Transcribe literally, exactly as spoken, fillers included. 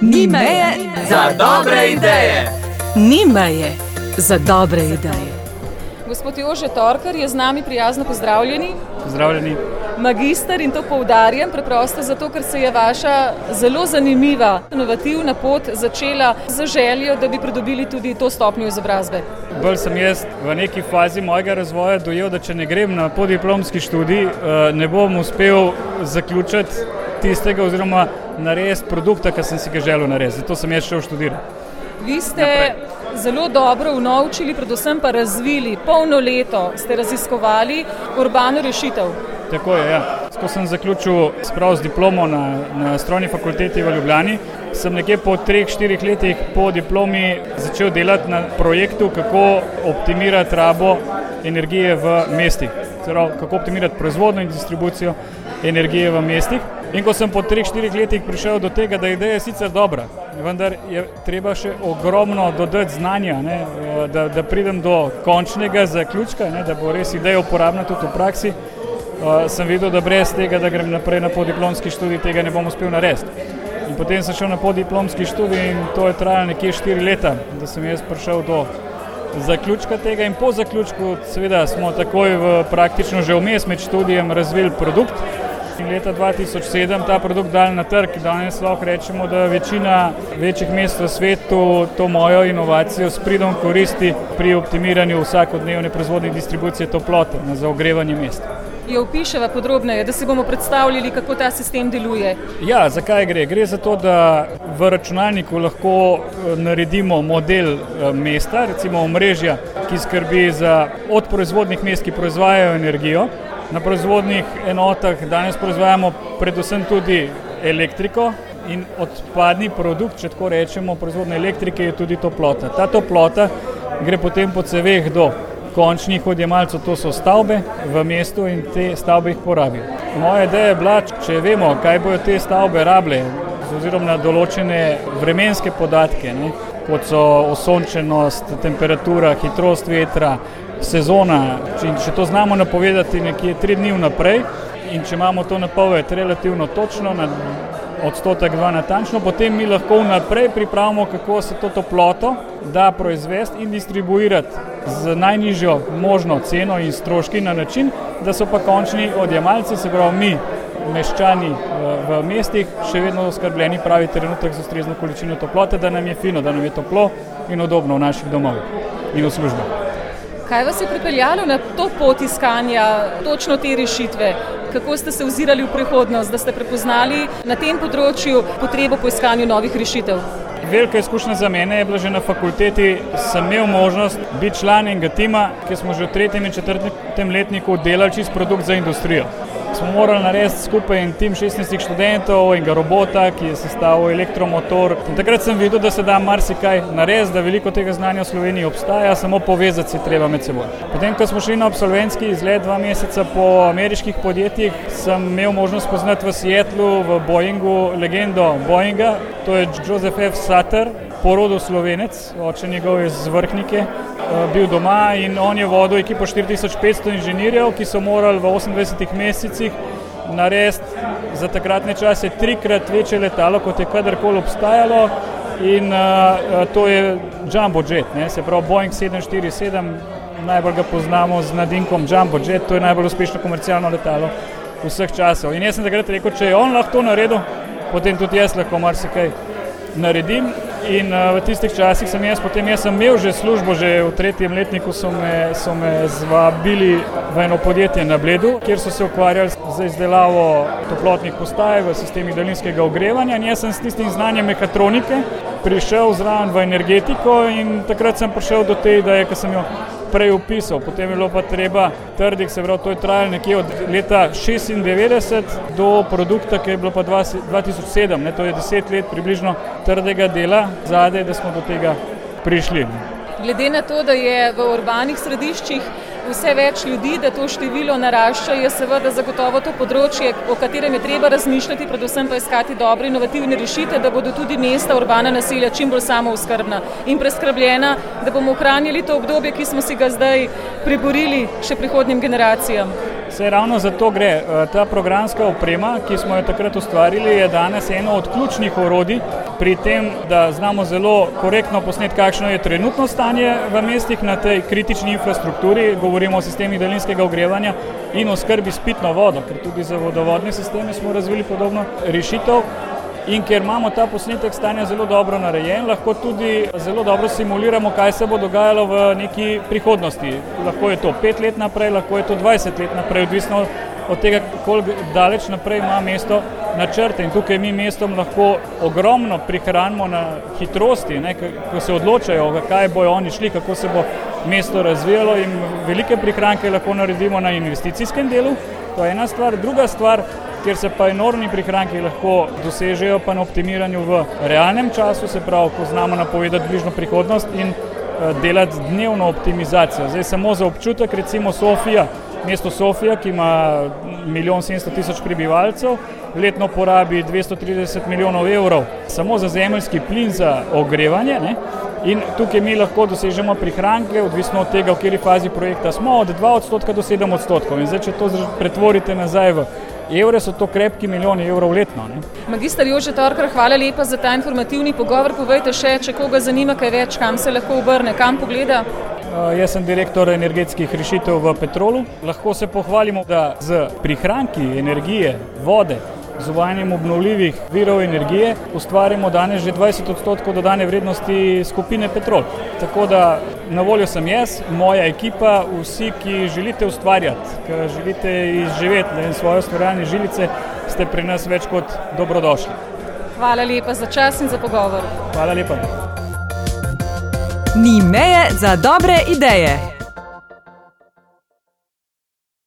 Ni meje za dobre ideje. Ni meje za dobre ideje. Gospod Jože Torkar je z nami, prijazno pozdravljeni. Pozdravljeni. Magister, in to poudarjam preprosto zato, ker se je vaša zelo zanimiva, inovativna pot začela z željo, da bi pridobili tudi to stopnjo izobrazbe. Bolj sem jaz v neki fazi mojega razvoja dojel, da če ne grem na podiplomski študij, ne bom uspel zaključiti tistega oziroma narediti produkta, ki sem si ga želel narediti. Zato sem jaz šel študirati. Vi ste naprej zelo dobro unovčili, predvsem pa razvili, polno leto ste raziskovali urbano rešitev. Tako je, ja. Ko sem zaključil sprav z diplomo na, na strojni fakulteti v Ljubljani, sem nekje po treh, štirih letih po diplomi začel delati na projektu, kako optimirati rabo energije v mestih. Torej, kako optimirati proizvodnjo in distribucijo energije v mestih. In ko sem po treh, štirih letih prišel do tega, da ideja je sicer dobra, vendar je treba še ogromno dodati znanja, ne, da, da pridem do končnega zaključka, ne, da bo res ideja uporabna tudi v praksi, uh, sem videl, da brez tega, da grem naprej na podiplomski študij, tega ne bom uspel narediti. In potem sem šel na podiplomski študij in to je trajalo nekje štiri leta, da sem jaz prišel do zaključka tega, in po zaključku seveda smo takoj v praktično že vmes med študijem razvili produkt. In leta dva tisoč sedem ta produkt dali na trg. Danes lahko rečemo, da večina večjih mest v svetu to mojo inovacijo s pridom koristi pri optimiranju vsakodnevne proizvodnje in distribucije toplote za ogrevanje mest. Jo opiševa podrobneje, da si bomo predstavljali, kako ta sistem deluje. Ja, zakaj gre? Gre za to, da v računalniku lahko naredimo model mesta, recimo omrežja, ki skrbi za od proizvodnih mest, ki proizvajajo energijo. Na proizvodnih enotah danes proizvajamo predvsem tudi elektriko in odpadni produkt, če tako rečemo, proizvodne elektrike je tudi toplota. Ta toplota gre potem po ceveh do končnih odjemalcev, to so stavbe v mestu, in te stavbe jih porabijo. Moja ideja je bila, če vemo, kaj bojo te stavbe rabile, oziroma na določene vremenske podatke, ne, kot so osončenost, temperatura, hitrost vetra, sezona, če, če to znamo napovedati nekje tri dni vnaprej in če imamo to napoved relativno točno, na odstotek dva natančno, potem mi lahko vnaprej pripravimo, kako se to toploto da proizvesti in distribuirati z najnižjo možno ceno in stroški na način, da so pa končni odjemalci, se pravi mi, meščani v, v mestih, še vedno oskrbljeni pravi trenutek z ustrezno količino toplote, da nam je fino, da nam je toplo in udobno v naših domovih in v službah. Kaj vas je pripeljalo na to pot iskanja točno te rešitve? Kako ste se ozirali v prihodnost, da ste prepoznali na tem področju potrebo po iskanju novih rešitev? Velika izkušnja za mene je bila že na fakulteti. Sem imel možnost biti član enega tima, ki smo že v tretjem in četrtem letniku delali čist produkt za industrijo. Smo morali narediti skupaj en tim šestnajstih študentov, enega robota, ki je sestavil elektromotor. In takrat sem videl, da se da marsikaj narediti, da veliko tega znanja v Sloveniji obstaja, samo povezati se treba med seboj. Potem, ko smo šli na absolventski izlet dva meseca po ameriških podjetjih, sem imel možnost poznati v Seattlu, v Boeingu, legendo Boeinga. To je Joseph F. Sutter, porodil Slovenec, oče njegov je z Vrhnike, bil doma in on je vodil ekipo štiri tisoč petsto inženirjev, ki so morali v osemindvajsetih mesecih narediti za takratne čase trikrat večje letalo, kot je kadarkoli obstajalo, in uh, to je Jumbo Jet, ne? Se pravi Boeing sedem štiri sedem, najbolj ga poznamo z nadimkom Jumbo Jet, to je najbolj uspešno komercialno letalo vseh časov. In jaz sem takrat rekel, če je on lahko to naredil, potem tudi jaz lahko marsikaj naredim. In uh, v tistih časih sem jaz, potem jaz sem imel že službo, že v tretjem letniku so me, so me zvabili v eno podjetje na Bledu, kjer so se ukvarjali z izdelavo toplotnih postaj v sistemih daljinskega ogrevanja, in jaz sem s tistim znanjem mehatronike prišel zraven v energetiko in takrat sem prišel do te ideje, ki sem jo prej opisal. Potem je bilo pa treba trdih, se pravi, to je trajalo nekje od leta šestindevetdeset do produkta, ki je bilo pa dva tisoč sedem, ne, to je deset let približno trdega dela zadaj, da smo do tega prišli. Glede na to, da je v urbanih središčih vse več ljudi, da to število narašča, je seveda zagotovo to področje, o katerem je treba razmišljati, predvsem pa iskati dobre inovativne rešitve, da bodo tudi mesta, urbana naselja čim bolj samooskrbna in preskrbljena, da bomo ohranili to obdobje, ki smo si ga zdaj priborili še prihodnjim generacijam. Saj ravno za to gre. Ta programska oprema, ki smo jo takrat ustvarili, je danes eno od ključnih orodij pri tem, da znamo zelo korektno posneti, kakšno je trenutno stanje v mestih na tej kritični infrastrukturi, govorimo o sistemih daljinskega ogrevanja in o skrbi s pitno vodo, ker tudi za vodovodne sisteme smo razvili podobno rešitev. In ker imamo ta posnetek stanja zelo dobro narejen, lahko tudi zelo dobro simuliramo, kaj se bo dogajalo v neki prihodnosti. Lahko je to pet let naprej, lahko je to dvajset let naprej, odvisno od tega, koliko daleč naprej ima mesto načrte. In tukaj mi mestom lahko ogromno prihranimo na hitrosti, ne, ko se odločajo, kaj bojo oni šli, kako se bo mesto razvijalo, in velike prihranke lahko naredimo na investicijskem delu. To je ena stvar. Druga stvar, kjer se pa enormni prihranki lahko dosežejo pa na optimiranju v realnem času, se pravi, ko znamo napovedati bližnjo prihodnost in delati dnevno optimizacijo. Zdaj samo za občutek, recimo Sofija, mesto Sofija, ki ima milijon sedemsto tisoč prebivalcev, letno porabi dvesto trideset milijonov evrov samo za zemeljski plin za ogrevanje, ne? In tukaj mi lahko dosežemo prihranke, odvisno od tega, v kateri fazi projekta smo, od dva odstotka do sedem odstotkov. In zdaj, če to pretvorite nazaj v evre, so to krepki milijoni evrov letno. Ne? Magister Jože Torkar, hvala lepa za ta informativni pogovor. Povejte še, če koga zanima kaj več, kam se lahko obrne, kam pogleda? Uh, jaz sem direktor energetskih rešitev v Petrolu. Lahko se pohvalimo, da z prihranki energije, vode, z uvajanjem obnovljivih virov energije ustvarimo danes že dvajset odstotkov dodane vrednosti skupine Petrol. Tako da na voljo sem jaz, moja ekipa, vsi, ki želite ustvarjati, ki želite izživeti in svoje ustvarjalne žilice, ste pri nas več kot dobrodošli. Hvala lepa za čas in za pogovor. Hvala lepa. Ni meje za dobre ideje.